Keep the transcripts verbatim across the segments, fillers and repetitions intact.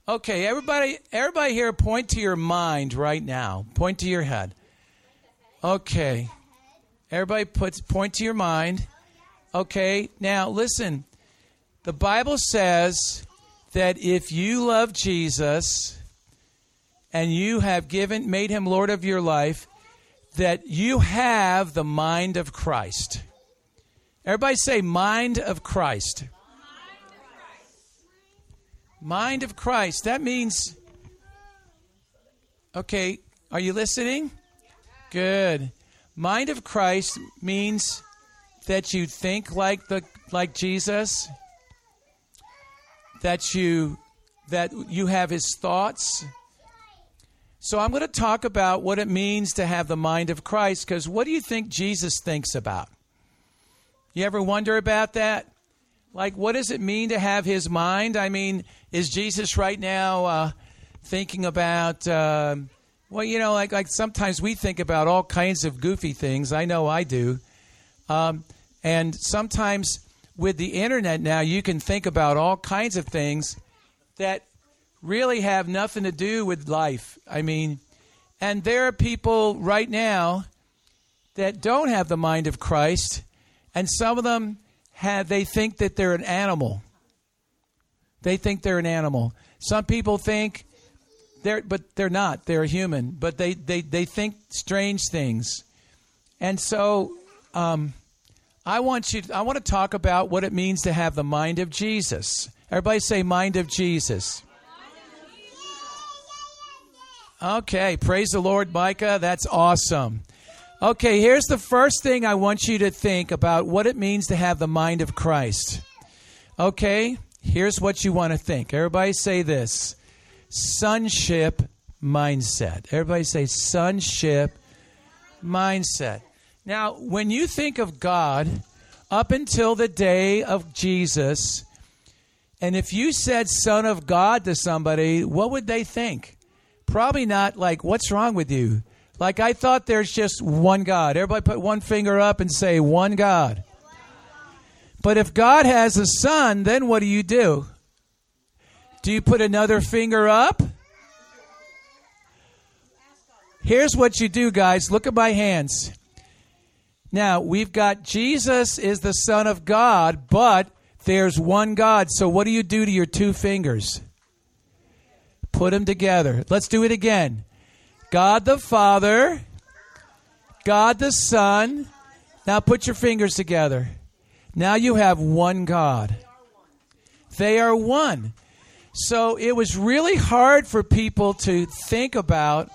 Okay, everybody, everybody here, point to your mind right now. Point to your head. Okay. Everybody puts point to your mind. Okay. Now, listen. The Bible says that if you love Jesus and you have given, made him Lord of your life, that you have the mind of Christ. Everybody say, mind of Christ. Mind of Christ. That means, okay, are you listening? Good. Mind of Christ means that you think like the like Jesus, that you that you have his thoughts. So I'm going to talk about what it means to have the mind of Christ, because what do you think Jesus thinks about? You ever wonder about that? Like, what does it mean to have his mind? I mean, is Jesus right now uh, thinking about, uh, well, you know, like like sometimes we think about all kinds of goofy things. I know I do. Um, and sometimes with the internet now, you can think about all kinds of things that really have nothing to do with life. I mean, and there are people right now that don't have the mind of Christ, and some of them have, they think that they're an animal. They think they're an animal. Some people think they're, but they're not. They're a human, but they, they, they think strange things. And so um, I want you, I want to talk about what it means to have the mind of Jesus. Everybody say mind of Jesus. Okay, praise the Lord, Micah. That's awesome. Okay, here's the first thing I want you to think about what it means to have the mind of Christ. Okay, here's what you want to think. Everybody say this. Sonship mindset. Everybody say sonship mindset. Now, when you think of God, up until the day of Jesus, and if you said Son of God to somebody, what would they think? Probably not like, what's wrong with you? Like, I thought there's just one God. Everybody put one finger up and say, one God. But if God has a son, then what do you do? Do you put another finger up? Here's what you do, guys. Look at my hands. Now, we've got Jesus is the Son of God, but there's one God. So what do you do to your two fingers? Put them together. Let's do it again. God the Father, God the Son. Now put your fingers together. Now you have one God. They are one. So it was really hard for people to think about.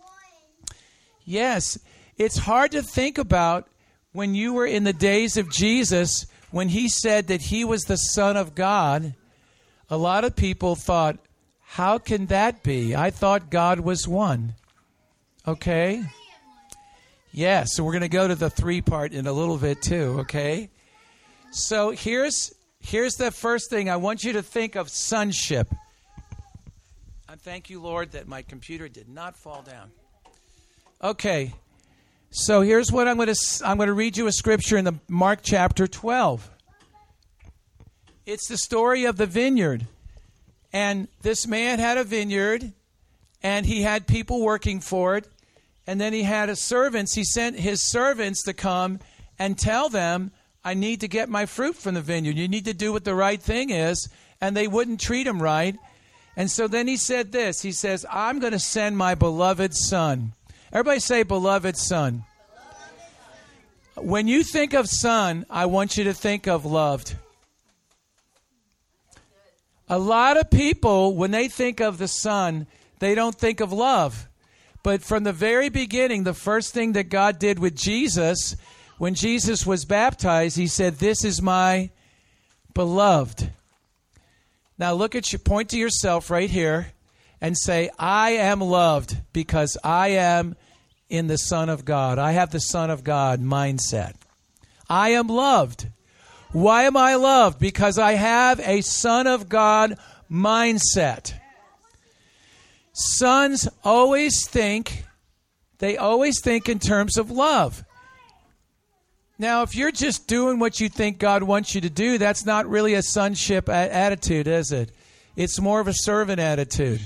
Yes, it's hard to think about when you were in the days of Jesus, when he said that he was the Son of God. A lot of people thought, how can that be? I thought God was one. Okay? Yeah, so we're going to go to the three part in a little bit too, okay? So here's here's the first thing. I want you to think of sonship. I thank you, Lord, that my computer did not fall down. Okay. So here's what I'm going to I'm going to read you a scripture in the Mark chapter twelve. It's the story of the vineyard. And this man had a vineyard, and he had people working for it. And then he had his servants. He sent his servants to come and tell them, I need to get my fruit from the vineyard. You need to do what the right thing is. And they wouldn't treat him right. And so then he said this. He says, I'm going to send my beloved son. Everybody say beloved son. When you think of son, I want you to think of loved. A lot of people, when they think of the son, they don't think of love. But from the very beginning, the first thing that God did with Jesus, when Jesus was baptized, he said, this is my beloved. Now look at you, point to yourself right here and say, I am loved because I am in the Son of God. I have the Son of God mindset. I am loved. Why am I loved? Because I have a Son of God mindset. Sons always think, they always think in terms of love. Now, if you're just doing what you think God wants you to do, that's not really a sonship a- attitude, is it? It's more of a servant attitude.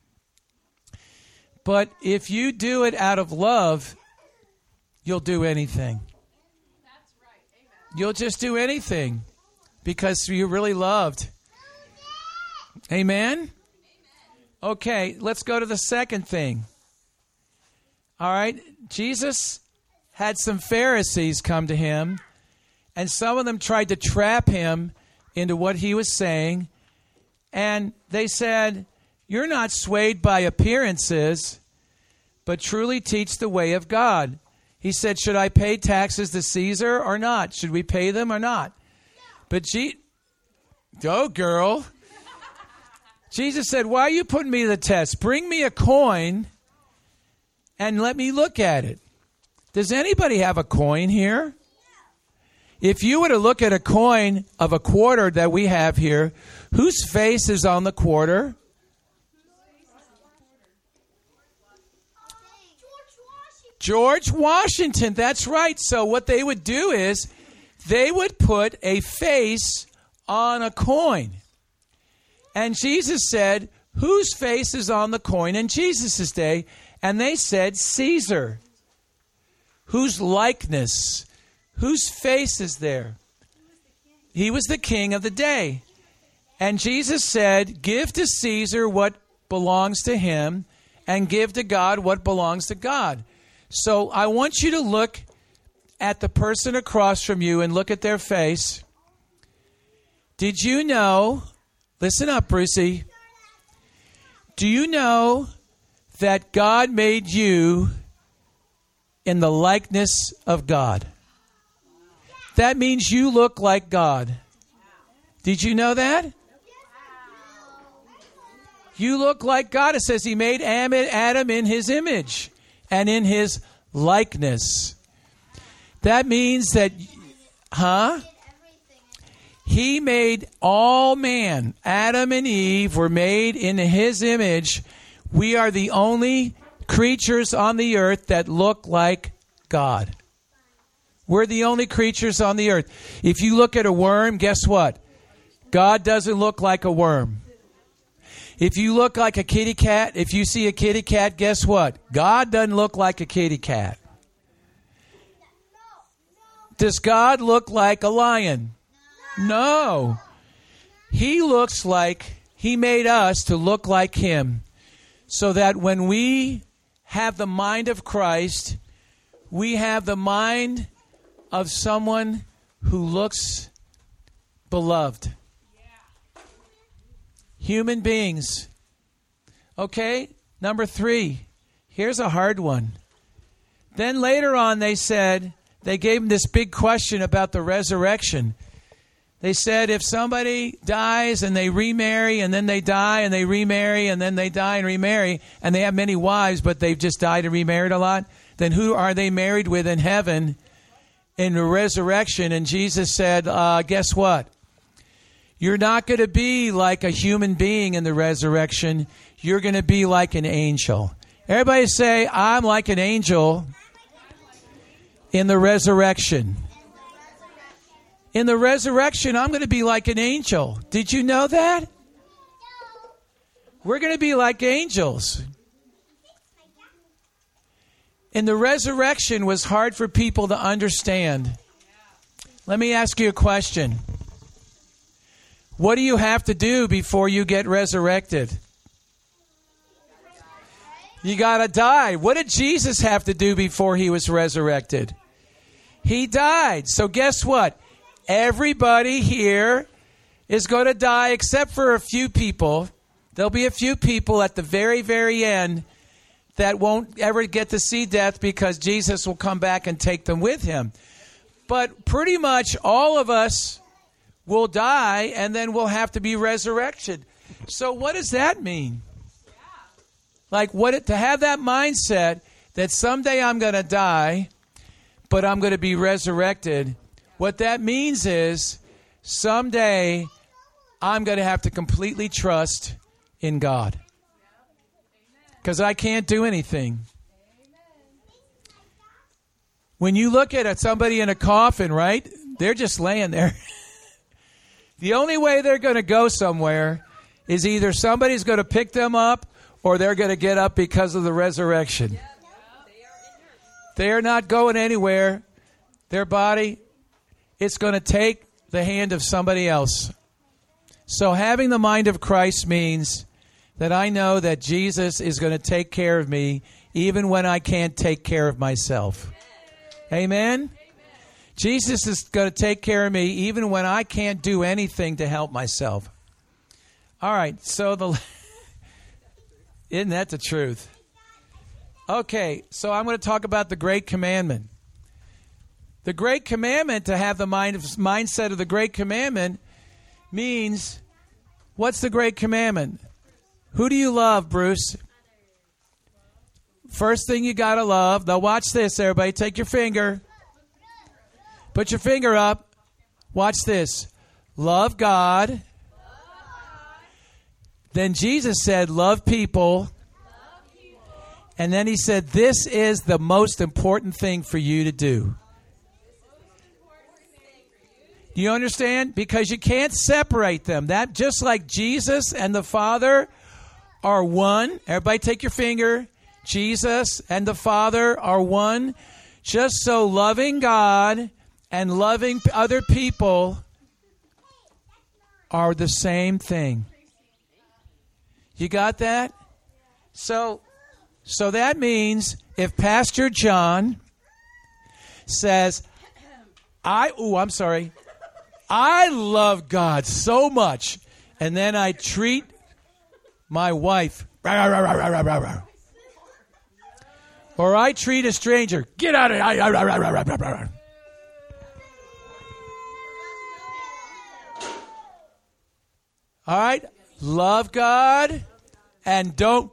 But if you do it out of love, you'll do anything. That's right. Amen. You'll just do anything because you're really loved. Amen? Okay, let's go to the second thing. All right, Jesus had some Pharisees come to him, and some of them tried to trap him into what he was saying. And they said, "You're not swayed by appearances, but truly teach the way of God." He said, "Should I pay taxes to Caesar or not? Should we pay them or not?" But Je- Go, girl. Jesus said, "Why are you putting me to the test? Bring me a coin and let me look at it." Does anybody have a coin here? If you were to look at a coin of a quarter that we have here, whose face is on the quarter? George Washington. That's right. So what they would do is they would put a face on a coin. And Jesus said, whose face is on the coin in Jesus' day? And they said, Caesar. Whose likeness? Whose face is there? He was the king of the day. And Jesus said, give to Caesar what belongs to him, and give to God what belongs to God. So I want you to look at the person across from you and look at their face. Did you know, listen up, Brucey. Do you know that God made you in the likeness of God? That means you look like God. Did you know that? You look like God. It says he made Adam in his image and in his likeness. That means that, huh? He made all man. Adam and Eve were made in his image. We are the only creatures on the earth that look like God. We're the only creatures on the earth. If you look at a worm, guess what? God doesn't look like a worm. If you look like a kitty cat, if you see a kitty cat, guess what? God doesn't look like a kitty cat. Does God look like a lion? No. He looks like, he made us to look like him, so that when we have the mind of Christ, we have the mind of someone who looks beloved. Human beings. Okay, number three. Here's a hard one. Then later on they said, they gave him this big question about the resurrection. They said if somebody dies and they remarry and then they die and they remarry and then they die and remarry and they have many wives but they've just died and remarried a lot, then who are they married with in heaven in the resurrection? And Jesus said, uh, guess what? You're not going to be like a human being in the resurrection. You're going to be like an angel. Everybody say, I'm like an angel in the resurrection. In the resurrection, I'm going to be like an angel. Did you know that? We're going to be like angels. In the resurrection was hard for people to understand. Let me ask you a question. What do you have to do before you get resurrected? You got to die. What did Jesus have to do before he was resurrected? He died. So guess what? Everybody here is going to die except for a few people. There'll be a few people at the very, very end that won't ever get to see death because Jesus will come back and take them with him. But pretty much all of us will die, and then we'll have to be resurrected. So what does that mean? Like what it, to have that mindset that someday I'm going to die, but I'm going to be resurrected. What that means is someday I'm going to have to completely trust in God. Because I can't do anything. When you look at somebody in a coffin, right? They're just laying there. The only way they're going to go somewhere is either somebody's going to pick them up or they're going to get up because of the resurrection. They are not going anywhere. Their body, it's going to take the hand of somebody else. So having the mind of Christ means that I know that Jesus is going to take care of me even when I can't take care of myself. Amen? Amen. Jesus is going to take care of me even when I can't do anything to help myself. All right, so the isn't that the truth? Okay, so I'm going to talk about the Great Commandment. The Great Commandment, to have the mind of, mindset of the Great Commandment, means, what's the Great Commandment? Who do you love, Bruce? First thing you got to love. Now watch this, everybody. Take your finger. Put your finger up. Watch this. Love God. Then Jesus said, love people. And then he said, this is the most important thing for you to do. Do you understand? Because you can't separate them. That just like Jesus and the Father are one. Everybody take your finger. Jesus and the Father are one. Just so loving God and loving other people are the same thing. You got that? So, so that means if Pastor John says, I, ooh, I'm sorry, I love God so much, and then I treat my wife, rah, rah, rah, rah, rah, rah, rah, or I treat a stranger, get out of here, rah, rah, rah, rah, rah, rah, rah. All right, love God and don't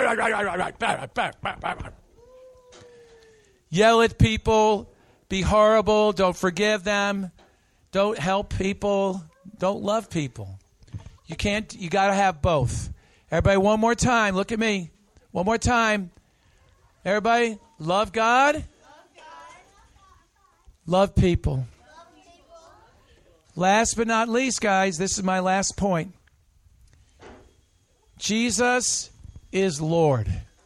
yell at people, be horrible, don't forgive them, don't help people, don't love people. You can't, you got to have both. Everybody, one more time, look at me. One more time. Everybody, love God, love, God. love people. Love people. Last but not least, guys, this is my last point. Jesus is Lord.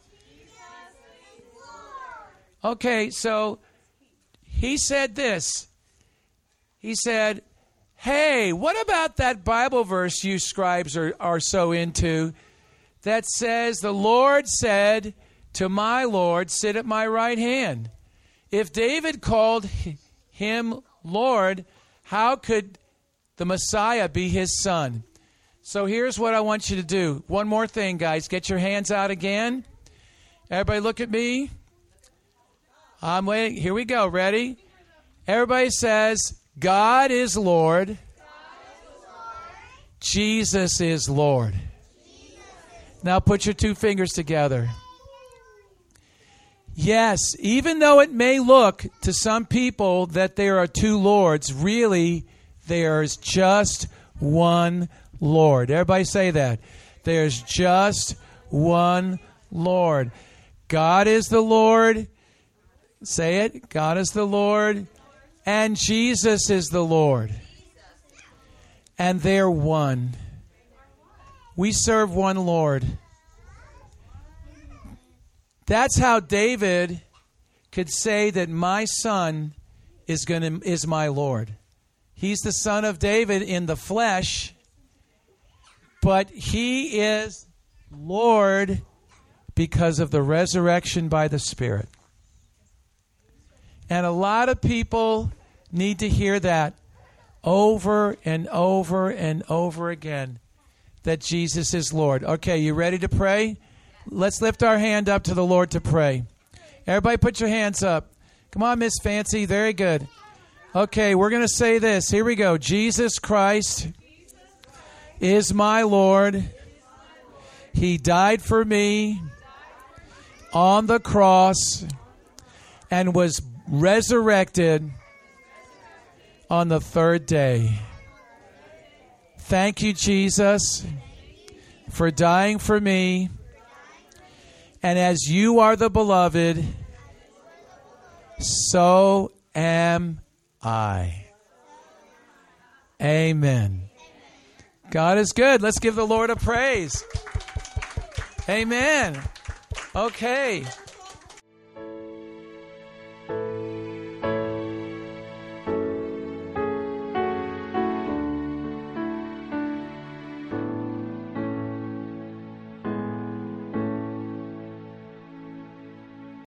Okay, so he said this. He said, hey, what about that Bible verse you scribes are, are so into that says, the Lord said to my Lord, sit at my right hand. If David called him Lord, how could the Messiah be his son? So here's what I want you to do. One more thing, guys. Get your hands out again. Everybody look at me. I'm waiting. Here we go. Ready? Everybody says, God is Lord. God is Lord. Jesus is Lord. Jesus is now put your two fingers together. Yes, even though it may look to some people that there are two Lords, really there's just one Lord. Everybody say that. There's just one Lord. God is the Lord. Say it. God is the Lord. And Jesus is the Lord. And they're one. We serve one Lord. That's how David could say that my son is going to is my Lord. He's the son of David in the flesh, but he is Lord because of the resurrection by the Spirit. And a lot of people need to hear that over and over and over again, that Jesus is Lord. Okay, you ready to pray? Let's lift our hand up to the Lord to pray. Everybody put your hands up. Come on, Miss Fancy. Very good. Okay, we're going to say this. Here we go. Jesus Christ is my Lord. He died for me on the cross and was resurrected on the third day. Thank you, Jesus, for dying for me. And as you are the beloved, so am I. Amen. God is good. Let's give the Lord a praise. Amen. Okay.